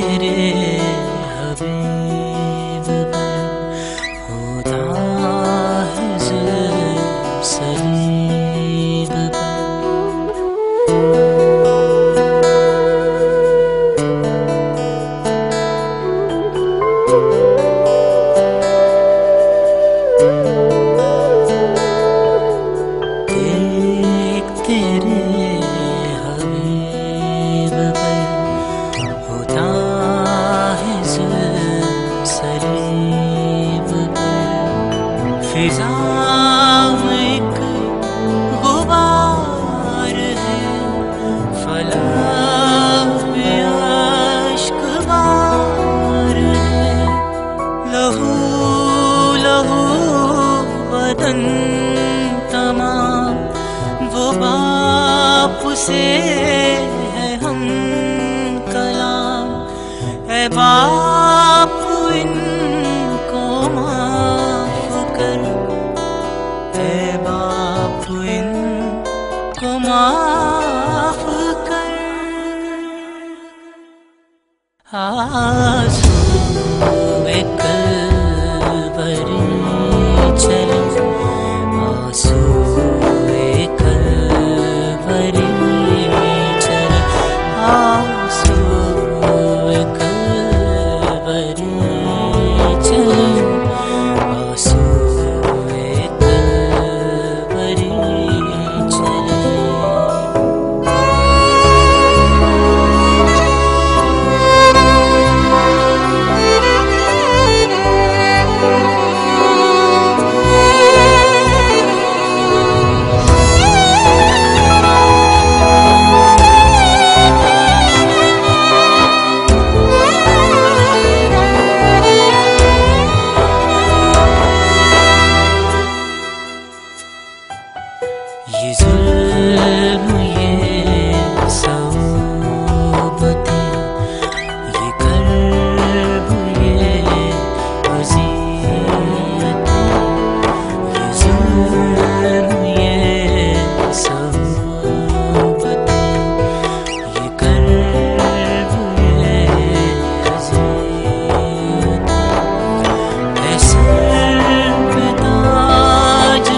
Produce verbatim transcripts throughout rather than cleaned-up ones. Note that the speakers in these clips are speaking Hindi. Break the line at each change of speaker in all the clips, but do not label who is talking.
तेरे हबीब पर होता है जुल्म सलीब पर। देख तेरे हबीब पर होता है जुल्म सलीब पर। फिजा में एक गुबार है, फलक पे अश्क बार है। लहू लहू बदन तमाम वो बाप से है हम कलाम। ऐ बाप इनको माफ कर, ऐ बाप इनको माफ कर। आंसू कलवरी चले, आंसू कलवरी चले, आंसू कलवरी चले, आंसू कलवरी चले। ये जुल्म ये सौबतें, ये कर्ब ये अज़ियतें। ये जुल्म ये सौबतें, ये कर्ब ये अज़ियतें। ऐ सर पे ताज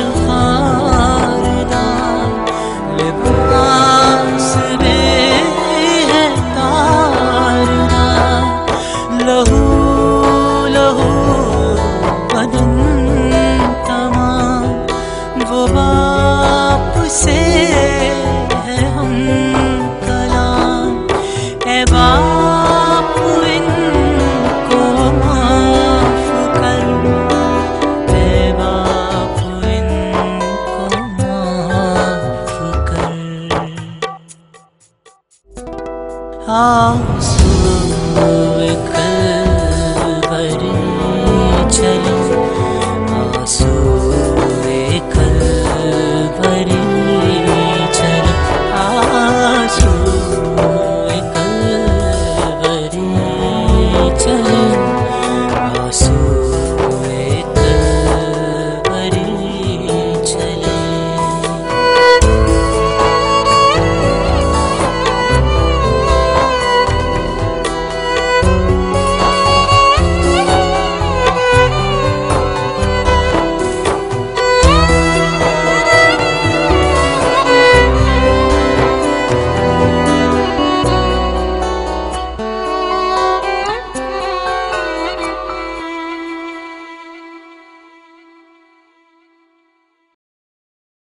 लिबास में है तारना। लहू लहू बदन तमाम वो बाप से है हम कलाम। ऐ बाप इनको माफ कर, ऐ बाप इनको माफ कर। आंसू कलवरी चले,